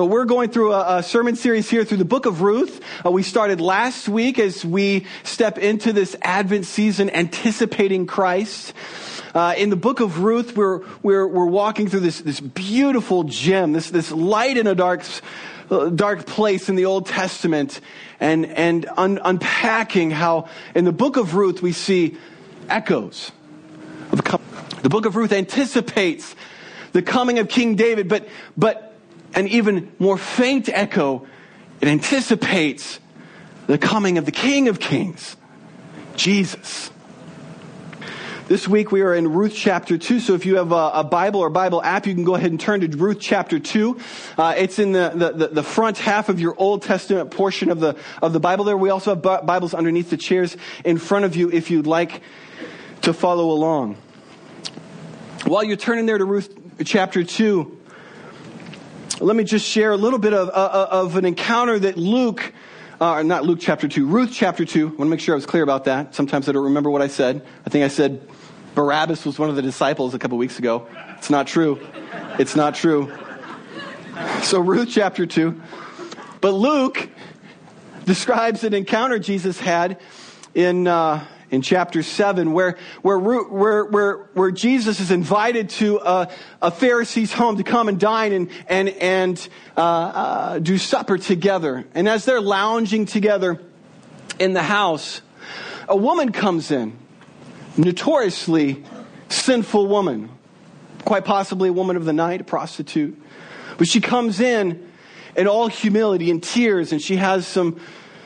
So we're going through a sermon series here through the book of Ruth. We started last week as we step into this Advent season anticipating Christ. In the book of Ruth, we're walking through this beautiful gem, this light in a dark place in the Old Testament, and unpacking how in the book of Ruth we see echoes of the book of Ruth anticipates the coming of King David, but an even more faint echo, it anticipates the coming of the King of Kings, Jesus. This week we are in Ruth chapter 2, so if you have a Bible or Bible app, you can go ahead and turn to Ruth chapter 2. It's in the front half of your Old Testament portion of the Bible there. We also have Bibles underneath the chairs in front of you if you'd like to follow along. While you're turning there to Ruth chapter 2, let me just share a little bit of an encounter that Ruth chapter 2. I want to make sure I was clear about that. Sometimes I don't remember what I said. I think I said Barabbas was one of the disciples a couple weeks ago. It's not true. It's not true. So Ruth chapter 2. But Luke describes an encounter Jesus had in chapter 7, where Jesus is invited to a Pharisee's home to come and dine and do supper together. And as they're lounging together in the house, a woman comes in, notoriously sinful woman, quite possibly a woman of the night, a prostitute. But she comes in all humility and tears, and she has some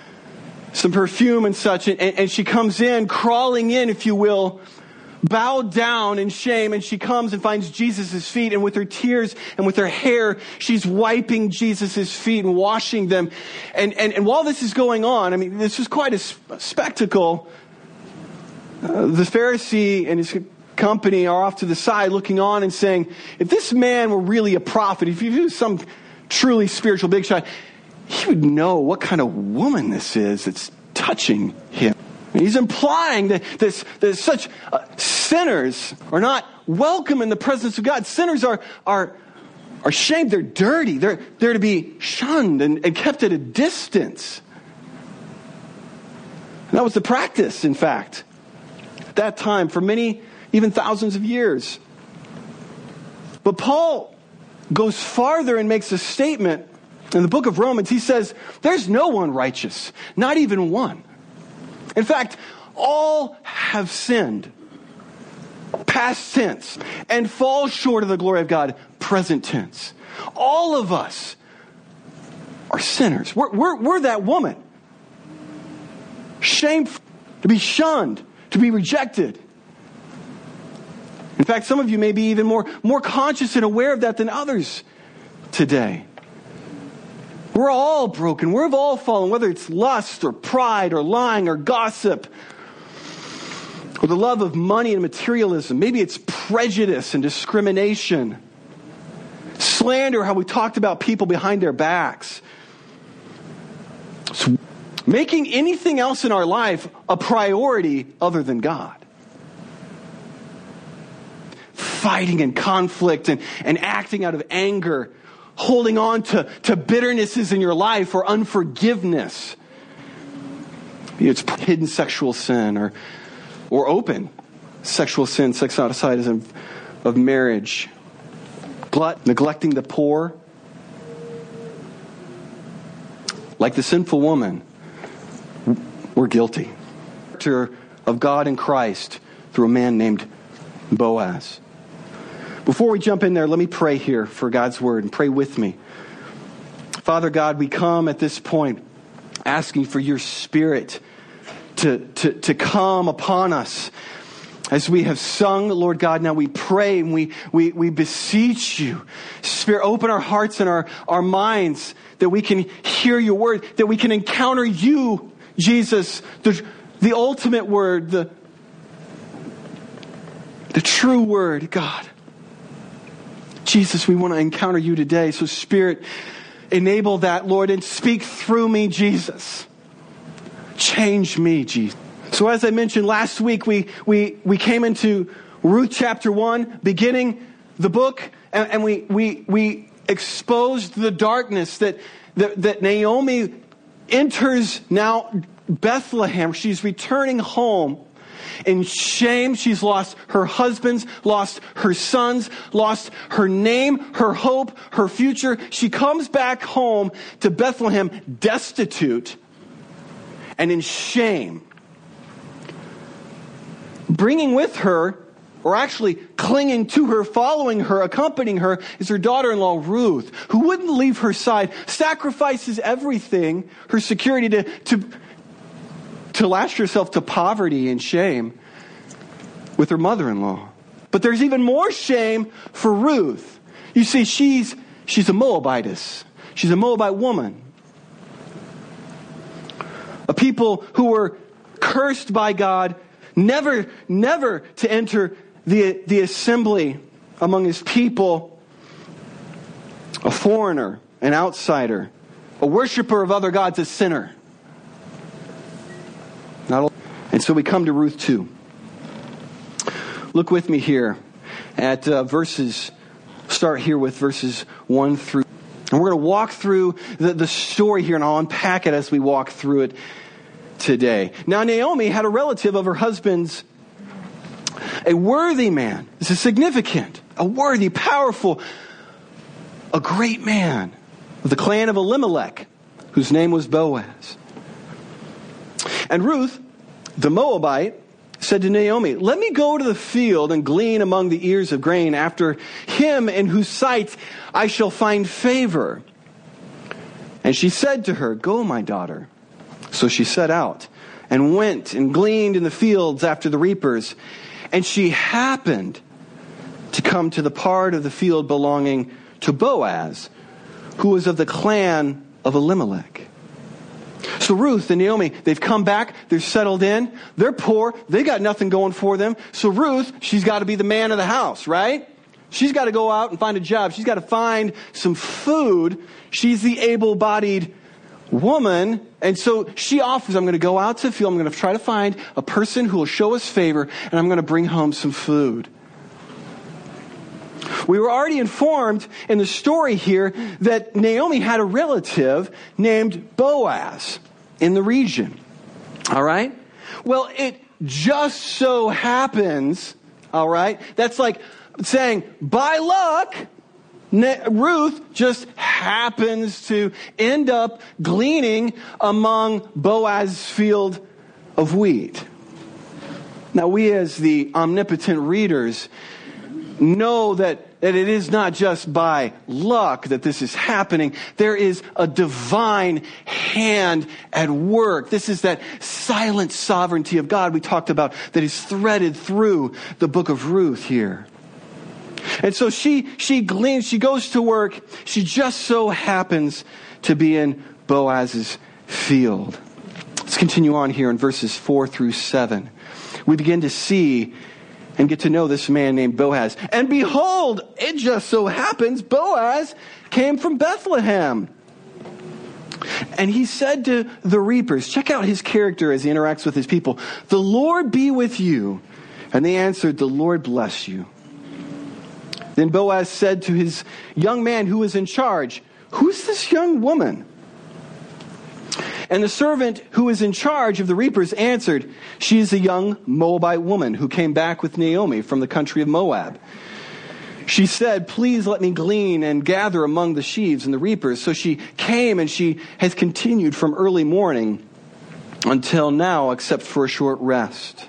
perfume and such, and she comes in, crawling in, if you will, bowed down in shame, and she comes and finds Jesus' feet, and with her tears and with her hair, she's wiping Jesus' feet and washing them. And while this is going on, I mean, this was quite a spectacle. The Pharisee and his company are off to the side looking on and saying, if this man were really a prophet, if he was some truly spiritual big shot, he would know what kind of woman this is that's touching him. And he's implying that such sinners are not welcome in the presence of God. Sinners are shamed. They're dirty. They're to be shunned and kept at a distance. And that was the practice, in fact, at that time for many, even thousands of years. But Paul goes farther and makes a statement. In the book of Romans, he says, there's no one righteous, not even one. In fact, all have sinned, past tense, and fall short of the glory of God, present tense. All of us are sinners. We're that woman. Shameful, to be shunned, to be rejected. In fact, some of you may be even more conscious and aware of that than others today. We're all broken. We've all fallen, whether it's lust or pride or lying or gossip or the love of money and materialism. Maybe it's prejudice and discrimination. Slander, how we talked about people behind their backs. So making anything else in our life a priority other than God. Fighting and conflict and acting out of anger. Holding on to bitternesses in your life or unforgiveness. Maybe it's hidden sexual sin or open sexual sin, sex outside of marriage. Neglecting the poor. Like the sinful woman, we're guilty. Of God in Christ through a man named Boaz. Before we jump in there, let me pray here for God's word and pray with me. Father God, we come at this point asking for your Spirit to come upon us as we have sung, Lord God. Now we pray and we beseech you. Spirit, open our hearts and our minds that we can hear your word, that we can encounter you, Jesus, the ultimate word, the true word, God. Jesus, we want to encounter you today. So Spirit, enable that, Lord, and speak through me, Jesus. Change me, Jesus. So as I mentioned last week, we came into Ruth chapter 1, beginning the book, and we exposed the darkness that Naomi enters now Bethlehem. She's returning home in shame. She's lost her husbands, lost her sons, lost her name, her hope, her future. She comes back home to Bethlehem destitute and in shame. Bringing with her, or actually clinging to her, following her, accompanying her, is her daughter-in-law Ruth, who wouldn't leave her side, sacrifices everything, her security, to lash herself to poverty and shame with her mother-in-law. But there's even more shame for Ruth. You see, she's a Moabitess. She's a Moabite woman. A people who were cursed by God, never to enter the assembly among his people. A foreigner, an outsider, a worshiper of other gods, a sinner. And so we come to Ruth 2. Look with me here at start here with verses 1 through. And we're going to walk through the story here, and I'll unpack it as we walk through it today. Now, Naomi had a relative of her husband's, a worthy man. This is significant. A worthy, powerful, a great man of the clan of Elimelech, whose name was Boaz. And Ruth, the Moabite, said to Naomi, "Let me go to the field and glean among the ears of grain after him in whose sight I shall find favor." And she said to her, "Go, my daughter." So she set out and went and gleaned in the fields after the reapers. And she happened to come to the part of the field belonging to Boaz, who was of the clan of Elimelech. So Ruth and Naomi, they've come back, they're settled in, they're poor, they got nothing going for them. So Ruth, she's got to be the man of the house, right? She's got to go out and find a job. She's got to find some food. She's the able-bodied woman. And so she offers, I'm going to go out to the field, I'm going to try to find a person who will show us favor, and I'm going to bring home some food. We were already informed in the story here that Naomi had a relative named Boaz in the region. All right? Well, it just so happens, all right? That's like saying, by luck, Ruth just happens to end up gleaning among Boaz's field of wheat. Now, we as the omnipotent readers know that it is not just by luck that this is happening. There is a divine hand at work. This is that silent sovereignty of God we talked about that is threaded through the book of Ruth here. And so she gleans, she goes to work. She just so happens to be in Boaz's field. Let's continue on here in verses 4 through 7. We begin to see and get to know this man named Boaz. And behold, it just so happens Boaz came from Bethlehem. And he said to the reapers, check out his character as he interacts with his people, "The Lord be with you." And they answered, "The Lord bless you." Then Boaz said to his young man who was in charge, "Who's this young woman?" And the servant who was in charge of the reapers answered, "She is a young Moabite woman who came back with Naomi from the country of Moab. She said, 'Please let me glean and gather among the sheaves and the reapers.' So she came, and she has continued from early morning until now, except for a short rest."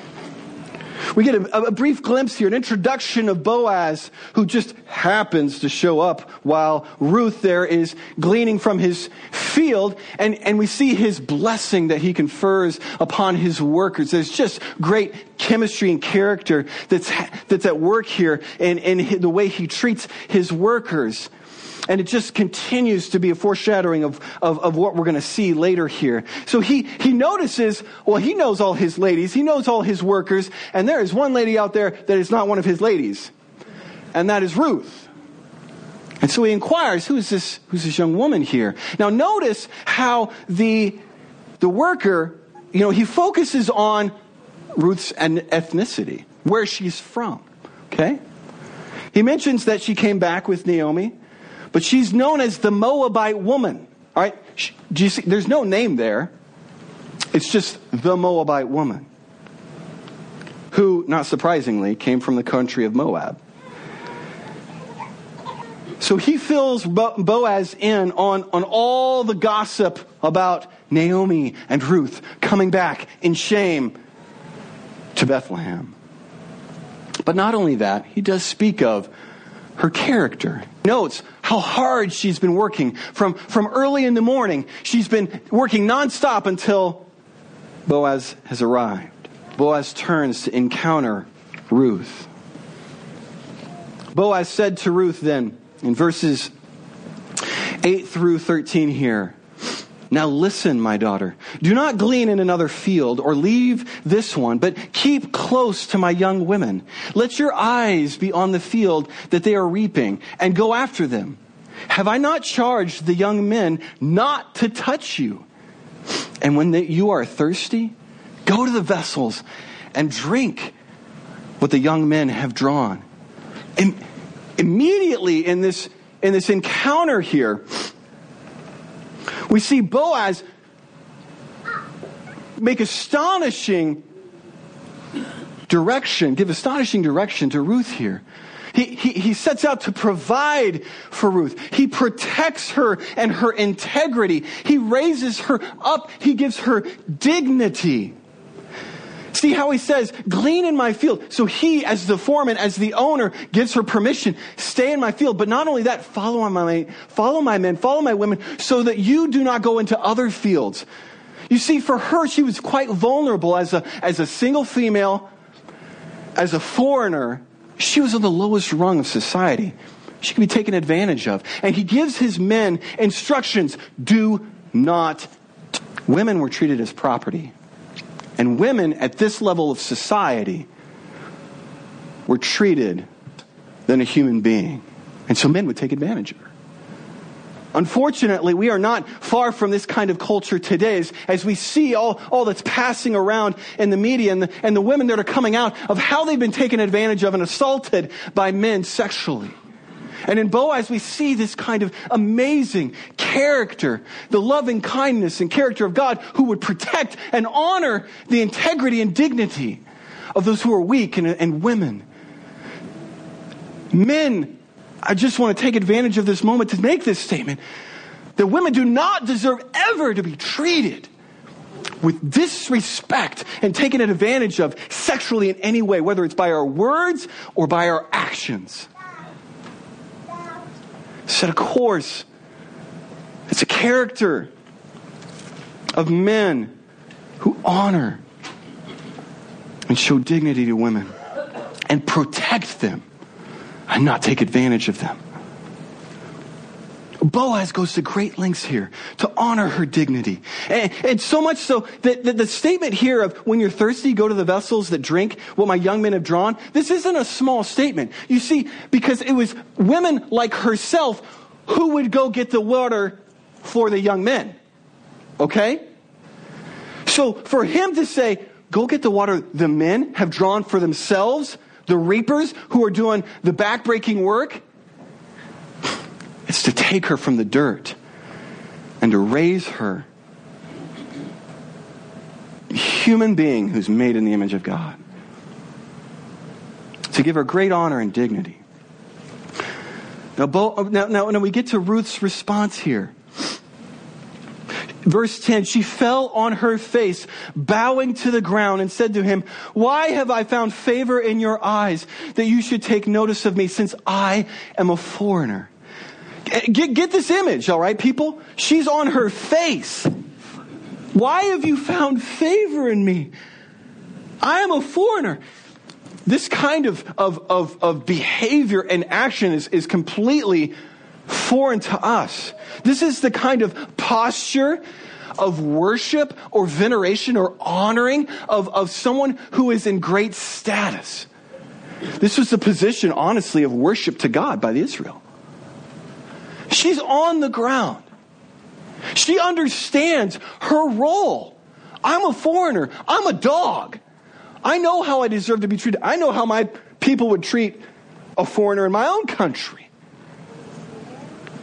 We get a brief glimpse here, an introduction of Boaz, who just happens to show up while Ruth there is gleaning from his field. And we see his blessing that he confers upon his workers. There's just great chemistry and character that's at work here in the way he treats his workers. And it just continues to be a foreshadowing of what we're going to see later here. So he notices, well, he knows all his ladies. He knows all his workers. And there is one lady out there that is not one of his ladies. And that is Ruth. And so he inquires, who's this young woman here? Now notice how the worker, he focuses on Ruth's ethnicity, where she's from. Okay? He mentions that she came back with Naomi. But she's known as the Moabite woman. All right? Do you see? There's no name there. It's just the Moabite woman, who, not surprisingly, came from the country of Moab. So he fills Boaz in on all the gossip about Naomi and Ruth coming back in shame to Bethlehem. But not only that, he does speak of her character. Notes how hard she's been working from early in the morning. She's been working nonstop until Boaz has arrived. Boaz turns to encounter Ruth. Boaz said to Ruth then, in verses 8 through 13 here, "Now listen, my daughter. Do not glean in another field or leave this one, but keep close to my young women. Let your eyes be on the field that they are reaping, and go after them. Have I not charged the young men not to touch you? And when you are thirsty, go to the vessels and drink what the young men have drawn." And immediately in this encounter here, we see Boaz give astonishing direction to Ruth here. He sets out to provide for Ruth. He protects her and her integrity. He raises her up. He gives her dignity. See how he says, "Glean in my field." So he, as the foreman, as the owner, gives her permission, stay in my field. But not only that, follow my men, follow my women, so that you do not go into other fields. You see, for her, she was quite vulnerable as a single female, as a foreigner. She was on the lowest rung of society. She could be taken advantage of. And he gives his men instructions, do not. Women were treated as property. And women at this level of society were treated than a human being. And so men would take advantage of her. Unfortunately, we are not far from this kind of culture today as we see all that's passing around in the media and the women that are coming out of how they've been taken advantage of and assaulted by men sexually. And in Boaz, we see this kind of amazing character, the loving kindness and character of God who would protect and honor the integrity and dignity of those who are weak and women. Men, I just want to take advantage of this moment to make this statement that women do not deserve ever to be treated with disrespect and taken advantage of sexually in any way, whether it's by our words or by our actions. Set a course. It's a character of men who honor and show dignity to women and protect them and not take advantage of them. Boaz goes to great lengths here to honor her dignity. And so much so that the statement here of when you're thirsty, go to the vessels that drink what my young men have drawn, this isn't a small statement. You see, because it was women like herself who would go get the water for the young men. Okay? So for him to say, go get the water the men have drawn for themselves, the reapers who are doing the backbreaking work, it's to take her from the dirt and to raise her a human being who's made in the image of God. To give her great honor and dignity. Now we get to Ruth's response here. Verse 10, she fell on her face, bowing to the ground, and said to him, "Why have I found favor in your eyes that you should take notice of me, since I am a foreigner?" Get this image, all right, people? She's on her face. "Why have you found favor in me? I am a foreigner." This kind of behavior and action is completely foreign to us. This is the kind of posture of worship or veneration or honoring of someone who is in great status. This was the position, honestly, of worship to God by Israel. She's on the ground. She understands her role. I'm a foreigner. I'm a dog. I know how I deserve to be treated. I know how my people would treat a foreigner in my own country.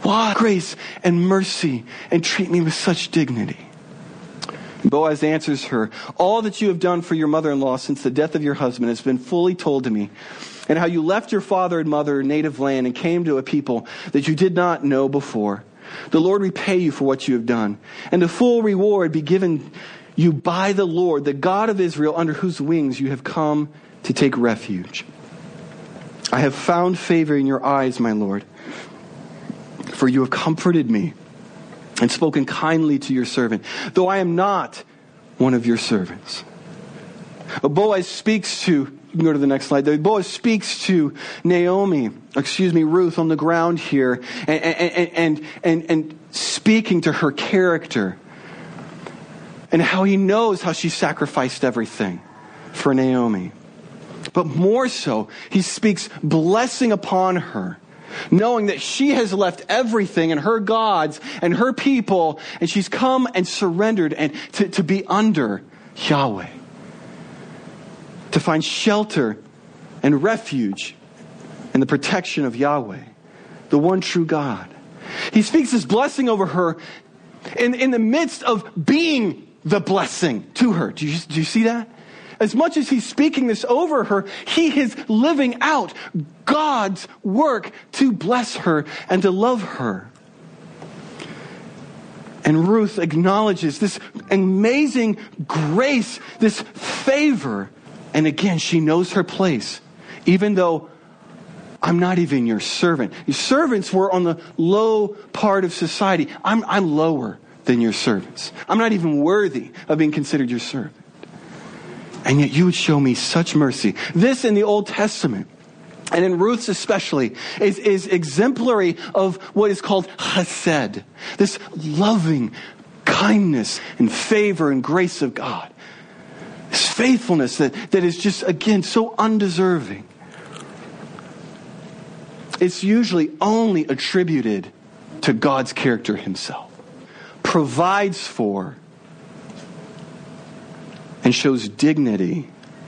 Why grace and mercy and treat me with such dignity? Boaz answers her, all that you have done for your mother-in-law since the death of your husband has been fully told to me, and how you left your father and mother native land and came to a people that you did not know before. The Lord repay you for what you have done, and the full reward be given you by the Lord, the God of Israel, under whose wings you have come to take refuge. I have found favor in your eyes, my Lord, for you have comforted me and spoken kindly to your servant, though I am not one of your servants. Boaz speaks to, you can go to the next slide there. Boaz speaks to Ruth on the ground here, and speaking to her character and how he knows how she sacrificed everything for Naomi. But more so, he speaks blessing upon her, knowing that she has left everything and her gods and her people, and she's come and surrendered and to be under Yahweh, to find shelter and refuge in the protection of Yahweh, the one true God. He speaks this blessing over her in the midst of being the blessing to her. Do you see that? As much as he's speaking this over her, he is living out God's work to bless her and to love her. And Ruth acknowledges this amazing grace, this favor. And again, she knows her place. Even though I'm not even your servant. Your servants were on the low part of society. I'm lower than your servants. I'm not even worthy of being considered your servant. And yet you would show me such mercy. This in the Old Testament, and in Ruth's especially, is exemplary of what is called chesed. This loving kindness and favor and grace of God. This faithfulness that is just, again, so undeserving. It's usually only attributed to God's character himself. Provides for and shows dignity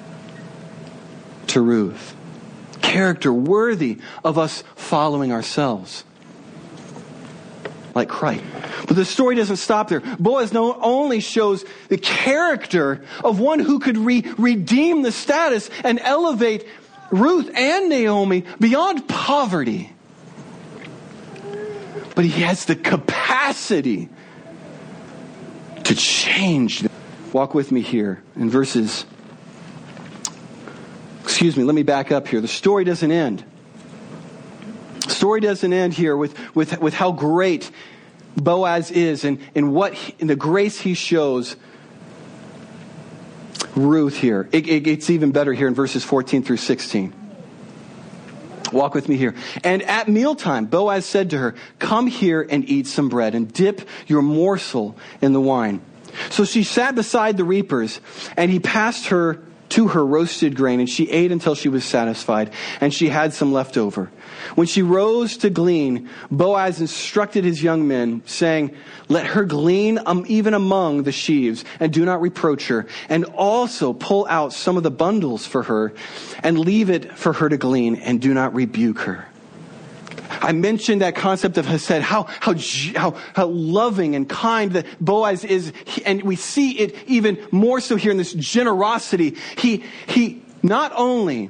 to Ruth. Character worthy of us following ourselves, like Christ. But the story doesn't stop there. Boaz not only shows the character of one who could redeem the status and elevate Ruth and Naomi beyond poverty, but he has the capacity to change them. Walk with me here in verses. Let me back up here. The story doesn't end. The story doesn't end here with how great Boaz is and the grace he shows Ruth here. It's even better here in verses 14 through 16. Walk with me here. And at mealtime, Boaz said to her, "Come here and eat some bread and dip your morsel in the wine." So she sat beside the reapers, and he passed her to her roasted grain, and she ate until she was satisfied, and she had some left over. When she rose to glean, Boaz instructed his young men, saying, "Let her glean even among the sheaves, and do not reproach her, and also pull out some of the bundles for her, and leave it for her to glean, and do not rebuke her." I mentioned that concept of Hesed, how loving and kind that Boaz is, and we see it even more so here in this generosity. He not only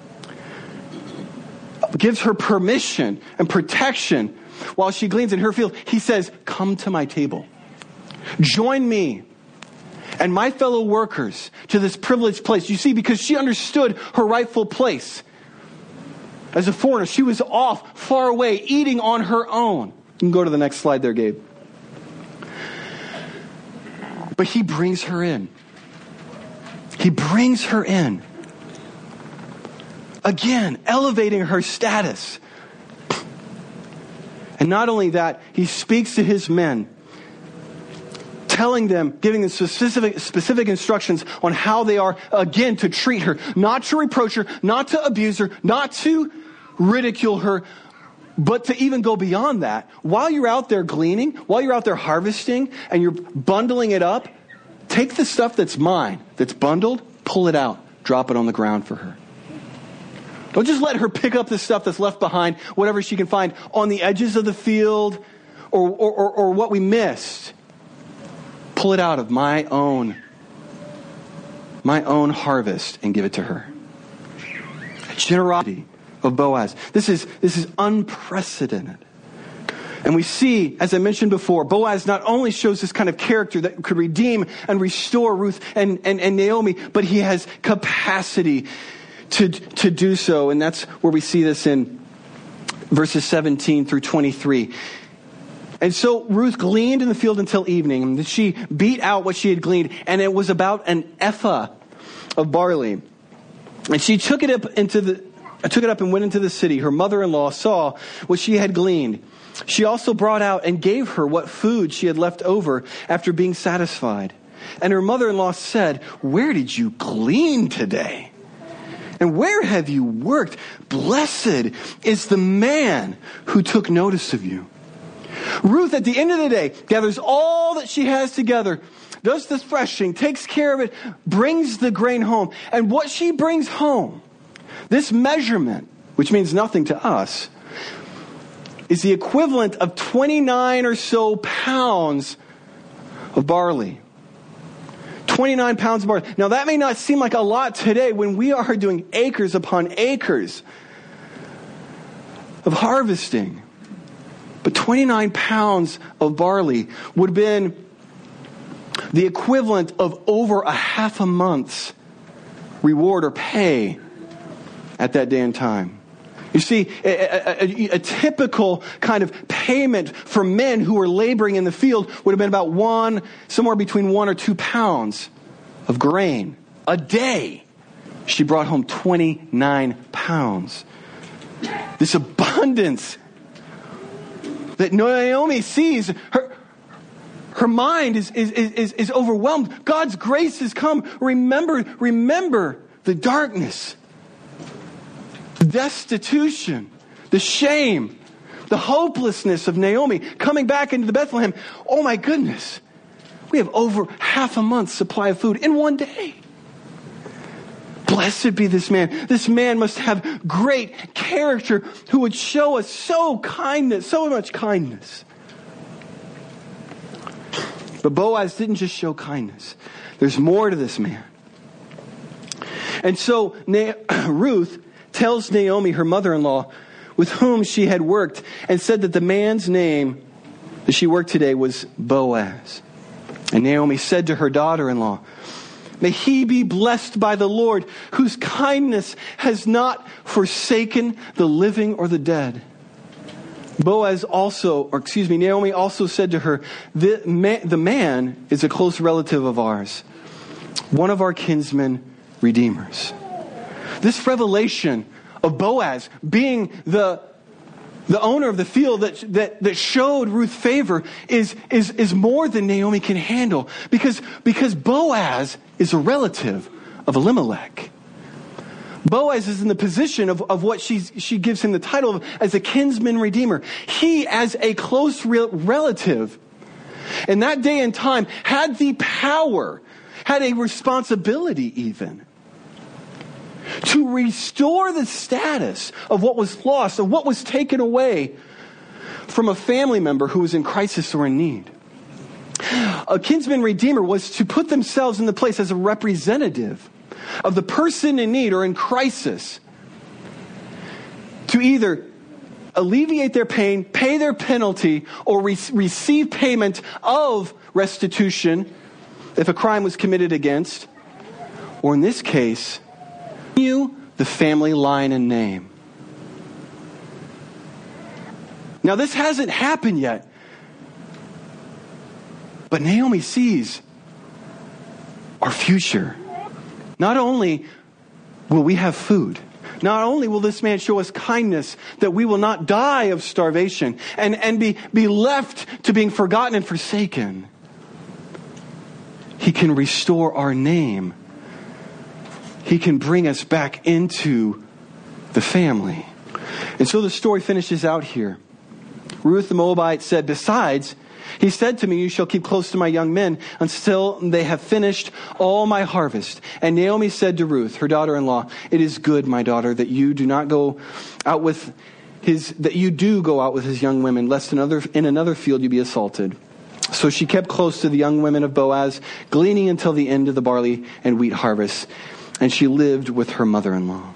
gives her permission and protection while she gleans in her field, he says, "Come to my table. Join me and my fellow workers to this privileged place." You see, because she understood her rightful place. As a foreigner, she was off, far away, eating on her own. You can go to the next slide there, Gabe. But he brings her in. He brings her in. Again, elevating her status. And not only that, he speaks to his men, telling them, giving them specific instructions on how they are, again, to treat her. Not to reproach her, not to abuse her, not to ridicule her, but to even go beyond that. While you're out there gleaning, while you're out there harvesting, and you're bundling it up, take the stuff that's mine, that's bundled, pull it out, drop it on the ground for her. Don't just let her pick up the stuff that's left behind, whatever she can find on the edges of the field or what we missed. Pull it out of my own harvest and give it to her. Generosity of Boaz. This is unprecedented. And we see, as I mentioned before, Boaz not only shows this kind of character that could redeem and restore Ruth and Naomi, but he has capacity to do so. And that's where we see this in verses 17 through 23. And so Ruth gleaned in the field until evening, and she beat out what she had gleaned, and it was about an ephah of barley. And she took it up and went into the city. Her mother-in-law saw what she had gleaned. She also brought out and gave her what food she had left over after being satisfied. And her mother-in-law said, "Where did you glean today? And where have you worked? Blessed is the man who took notice of you." Ruth, at the end of the day, gathers all that she has together, does the threshing, takes care of it, brings the grain home. And what she brings home, this measurement, which means nothing to us, is the equivalent of 29 or so pounds of barley. 29 pounds of barley. Now that may not seem like a lot today when we are doing acres upon acres of harvesting. But 29 pounds of barley would have been the equivalent of over a half a month's reward or pay at that day and time. You see, a typical kind of payment for men who were laboring in the field would have been about somewhere between 1 or 2 pounds of grain a day. She brought home 29 pounds. This abundance that Naomi sees, her mind is overwhelmed. God's grace has come. Remember the darkness, the destitution, the shame, the hopelessness of Naomi coming back into the Bethlehem. Oh my goodness. We have over half a month's supply of food in one day. Blessed be this man. This man must have great character who would show us so much kindness. But Boaz didn't just show kindness. There's more to this man. And so Ruth tells Naomi, her mother-in-law, with whom she had worked, and said that the man's name that she worked today was Boaz. And Naomi said to her daughter-in-law, "May he be blessed by the Lord, whose kindness has not forsaken the living or the dead." Naomi also said to her, the man is a close relative of ours, one of our kinsmen redeemers. This revelation of Boaz being the owner of the field that showed Ruth favor is more than Naomi can handle, because Boaz is a relative of Elimelech. Boaz is in the position of what she gives him the title of as a kinsman redeemer. He, as a close relative, in that day and time, had the power, had a responsibility even, to restore the status of what was lost, of what was taken away from a family member who was in crisis or in need. A kinsman redeemer was to put themselves in the place as a representative of the person in need or in crisis, to either alleviate their pain, pay their penalty, or receive payment of restitution if a crime was committed against, or in this case, the family line and name. Now this hasn't happened yet, but Naomi sees our future. Not only will we have food, not only will this man show us kindness, that we will not die of starvation and be left to being forgotten and forsaken. He can restore our name. He can bring us back into the family. And so the story finishes out here. Ruth the Moabite said, "Besides, He said to me, you shall keep close to my young men until they have finished all my harvest. And Naomi said to Ruth, her daughter-in-law, it is good, my daughter, that you do go out with his young women, lest in another field you be assaulted. So she kept close to the young women of Boaz, gleaning until the end of the barley and wheat harvest. And she lived with her mother-in-law.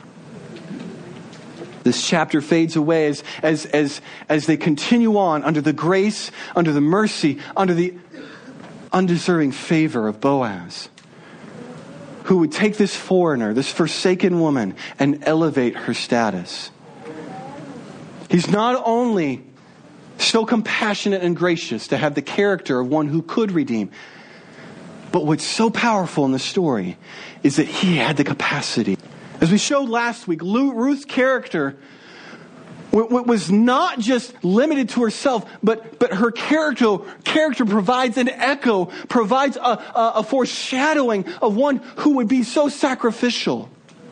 This chapter fades away as they continue on under the grace, under the mercy, under the undeserving favor of Boaz, who would take this foreigner, this forsaken woman, and elevate her status. He's not only so compassionate and gracious to have the character of one who could redeem, but what's so powerful in the story is that he had the capacity. As we showed last week, Ruth's character was not just limited to herself, but her character provides an echo, provides a foreshadowing of one who would be so sacrificial.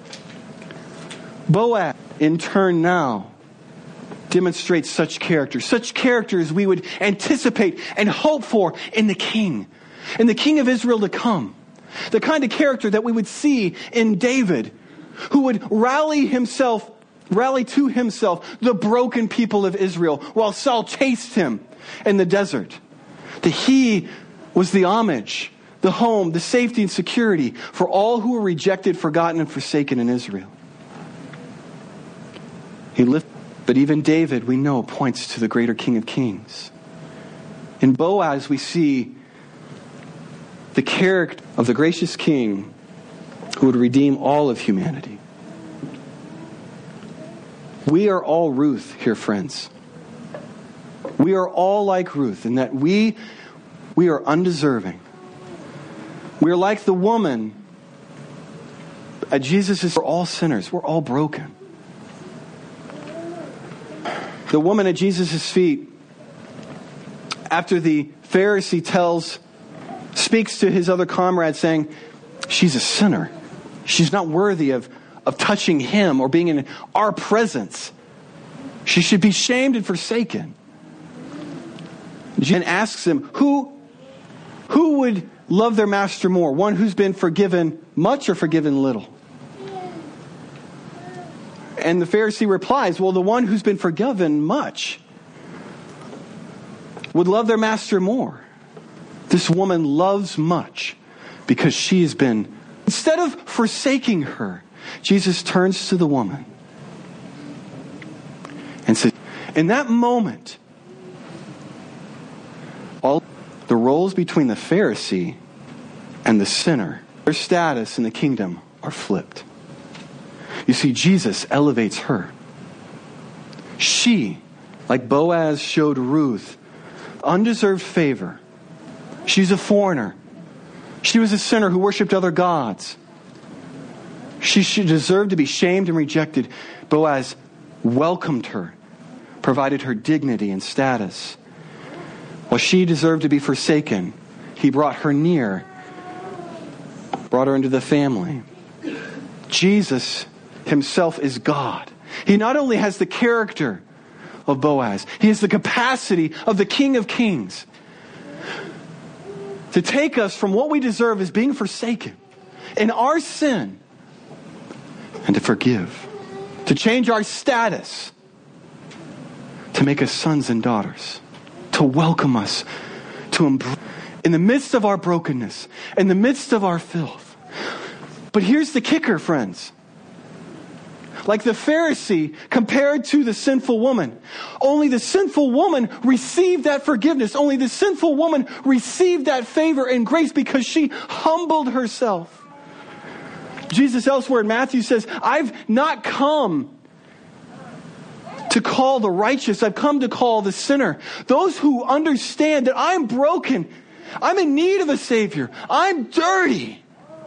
Boaz, in turn now, demonstrates such character as we would anticipate and hope for in the King of Israel to come. The kind of character that we would see in David, who would rally to himself the broken people of Israel while Saul chased him in the desert. That he was the homage, the home, the safety and security for all who were rejected, forgotten, and forsaken in Israel. But even David, we know, points to the greater King of Kings. In Boaz, we see the character of the gracious King who would redeem all of humanity. We are all Ruth here, friends. We are all like Ruth in that we are undeserving. We are like the woman at Jesus' we're all sinners. We're all broken. The woman at Jesus' feet, after the Pharisee speaks to his other comrades saying, she's a sinner. She's not worthy of touching him or being in our presence. She should be shamed and forsaken. And asks him, who would love their master more? One who's been forgiven much or forgiven little? And the Pharisee replies, well, the one who's been forgiven much would love their master more. This woman loves much because she has been, instead of forsaking her, Jesus turns to the woman and says, in that moment, all the roles between the Pharisee and the sinner, their status in the kingdom are flipped. You see, Jesus elevates her. She, like Boaz showed Ruth, undeserved favor. She's a foreigner. She was a sinner who worshipped other gods. She deserved to be shamed and rejected. Boaz welcomed her, provided her dignity and status. While she deserved to be forsaken, he brought her near, brought her into the family. Jesus himself is God. He not only has the character of Boaz, he has the capacity of the King of Kings to take us from what we deserve as being forsaken in our sin and to forgive, to change our status, to make us sons and daughters, to welcome us, to embrace in the midst of our brokenness, in the midst of our filth. But here's the kicker, friends. Like the Pharisee compared to the sinful woman. Only the sinful woman received that forgiveness. Only the sinful woman received that favor and grace because she humbled herself. Jesus elsewhere in Matthew says, I've not come to call the righteous. I've come to call the sinner. Those who understand that I'm broken. I'm in need of a Savior. I'm dirty.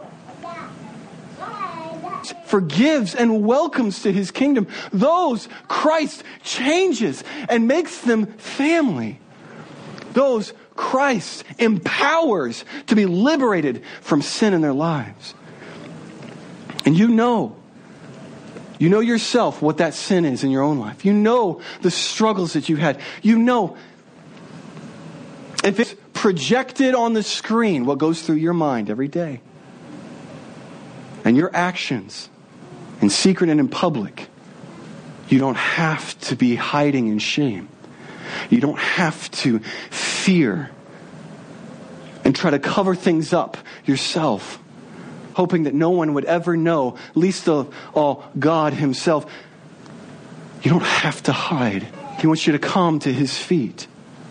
Forgives and welcomes to his kingdom. Those Christ changes and makes them family. Those Christ empowers to be liberated from sin in their lives. And you know yourself what that sin is in your own life. You know the struggles that you had. You know If it's projected on the screen, what goes through your mind every day, and your actions, in secret and in public, you don't have to be hiding in shame. You don't have to fear and try to cover things up yourself, hoping that no one would ever know, least of all God himself. You don't have to hide. He wants you to come to his feet.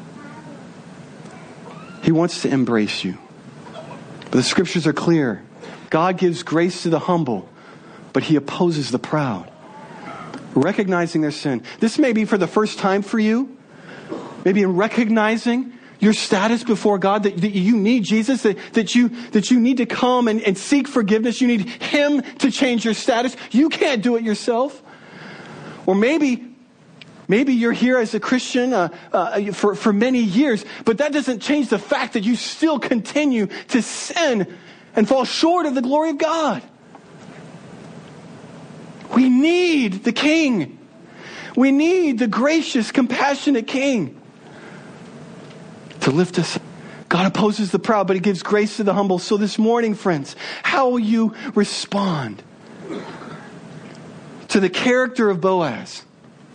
He wants to embrace you. But the scriptures are clear. God gives grace to the humble, but he opposes the proud. Recognizing their sin. This may be for the first time for you. Maybe in recognizing your status before God, that you need Jesus, that you need to come and seek forgiveness. You need him to change your status. You can't do it yourself. Or maybe you're here as a Christian for many years, but that doesn't change the fact that you still continue to sin and fall short of the glory of God. We need the King. We need the gracious, compassionate King to lift us up. God opposes the proud, but he gives grace to the humble. So this morning, friends, how will you respond to the character of Boaz,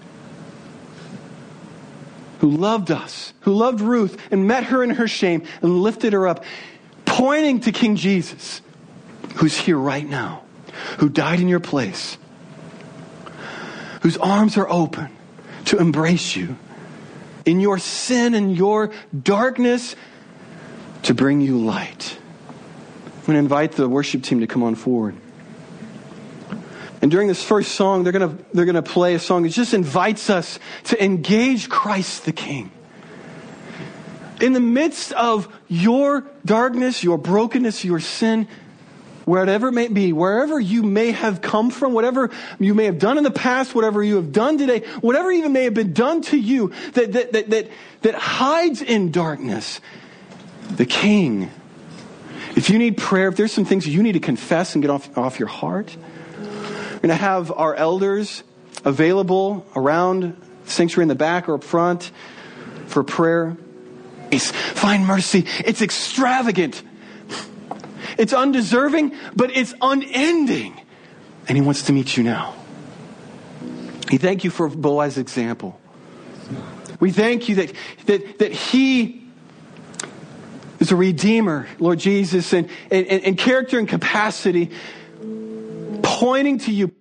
who loved us, who loved Ruth and met her in her shame and lifted her up, pointing to King Jesus, who's here right now, who died in your place, whose arms are open to embrace you in your sin and your darkness, to bring you light. I'm going to invite the worship team to come on forward. And during this first song, they're going to play a song that just invites us to engage Christ the King. In the midst of your darkness, your brokenness, your sin, wherever it may be, wherever you may have come from, whatever you may have done in the past, whatever you have done today, whatever even may have been done to you that hides in darkness, the King. If you need prayer, if there's some things you need to confess and get off your heart, we're going to have our elders available around the sanctuary in the back or up front for prayer. Find mercy. It's extravagant. It's undeserving, but it's unending. And he wants to meet you now. We thank you for Boaz's example. We thank you that he is a redeemer, Lord Jesus, and character and capacity, pointing to you,